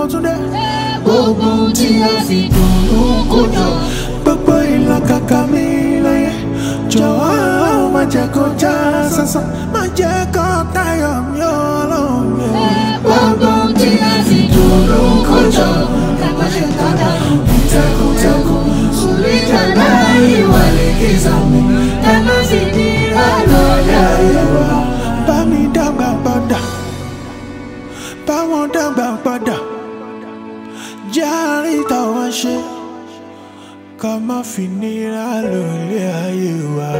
tún dé. Gbogbo tí a fi dùnnú kó jọ. Gbogbo ìlàkàkà mi láyé. Jọ̀wọ́ má jẹ́ kó já sásán. Má jẹ́ kó tayọ̀ mi Ọlọ́run mi. Gbogbo tí a fi dùnnú kó jọ. Ká má ṣe tàdánù tẹkùntẹkùn. Sùlítà láyé wà lè kí sàmì. Ká má fi dírà lọ́lẹ́ ayé wa. Bá mi dàgbà padà. Bá wọn dàgbà padà. Járí táwọn ṣe. Ká má fi nira lọ́lẹ́ ayé wa.